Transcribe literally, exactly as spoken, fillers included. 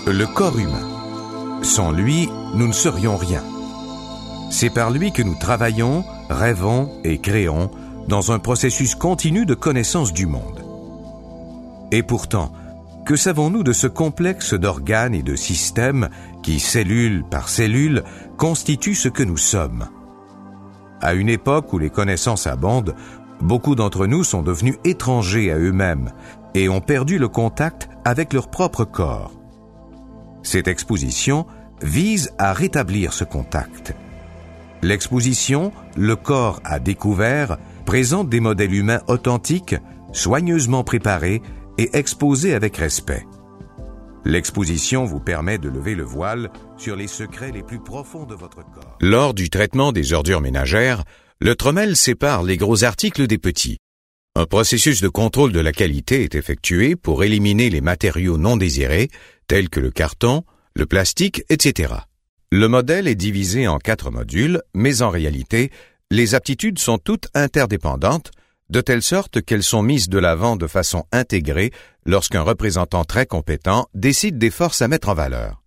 Le corps humain. Sans lui, nous ne serions rien. C'est par lui que nous travaillons, rêvons et créons dans un processus continu de connaissance du monde. Et pourtant, que savons-nous de ce complexe d'organes et de systèmes qui, cellule par cellule, constituent ce que nous sommes? À une époque où les connaissances abondent, beaucoup d'entre nous sont devenus étrangers à eux-mêmes et ont perdu le contact avec leur propre corps. Cette exposition vise à rétablir ce contact. L'exposition « Le corps à découvert » présente des modèles humains authentiques, soigneusement préparés et exposés avec respect. L'exposition vous permet de lever le voile sur les secrets les plus profonds de votre corps. Lors du traitement des ordures ménagères, le trommel sépare les gros articles des petits. Un processus de contrôle de la qualité est effectué pour éliminer les matériaux non désirés, tels que le carton, le plastique, et cetera. Le modèle est divisé en quatre modules, mais en réalité, les aptitudes sont toutes interdépendantes, de telle sorte qu'elles sont mises de l'avant de façon intégrée lorsqu'un représentant très compétent décide des forces à mettre en valeur.